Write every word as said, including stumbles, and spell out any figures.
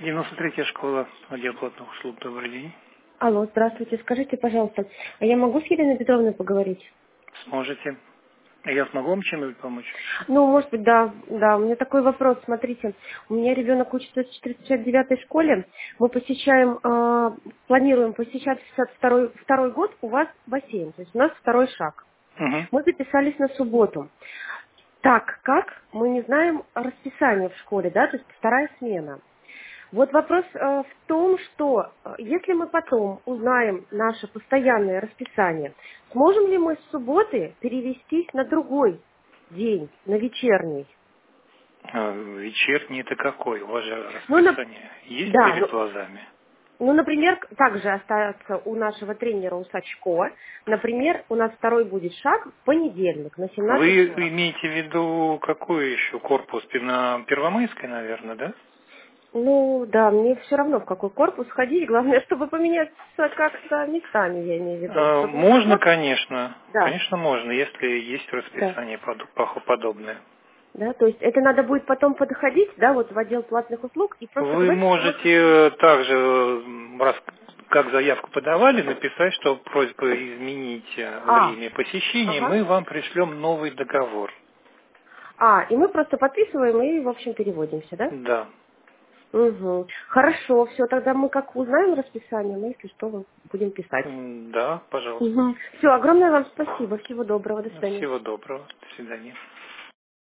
девяносто третья школа, отдел платных услуг. Добрый день. Алло, здравствуйте. Скажите, пожалуйста, а я могу с Еленой Петровной поговорить? Сможете. Я смогу вам чем-нибудь помочь? Ну, может быть, да, да. У меня такой вопрос. Смотрите, у меня ребенок учится в четыреста девятой школе. Мы посещаем, э, планируем посещать шестьдесят второй, второй год у вас бассейн. То есть у нас второй шаг. Угу. Мы записались на субботу. Так как мы не знаем расписание в школе, да, то есть вторая смена. Вот вопрос э, в том, что э, если мы потом узнаем наше постоянное расписание, сможем ли мы с субботы перевестись на другой день, на вечерний? А, вечерний это какой? У вас же Ну, на- расписание есть да, перед ну, глазами? ну, например, также остается у нашего тренера Усачко. Например, у нас второй будет шаг в понедельник на семнадцать Вы сорок. имеете в виду какой еще корпус? На Первомайской, наверное, да? Ну, да, мне все равно, в какой корпус ходить. Главное, чтобы поменяться как-то местами, я имею в виду. А, Чтобы можно, Усачко... конечно. Да, Конечно, можно, если есть да. расписание под- похо- подобное. Да, то есть это надо будет потом подходить, да, вот в отдел платных услуг и просто Вы говорить, что вот... можете э, также, э, раз как заявку подавали, написать, что просьба изменить э, А, время посещения, ага. мы вам пришлем новый договор. А, и мы просто подписываем и, в общем, переводимся, да? Да. Угу. Хорошо, все, тогда мы как узнаем расписание, мы, если что, будем писать. М, Да, пожалуйста. Угу. Все, огромное вам спасибо, всего доброго, до свидания. Всего доброго. До свидания.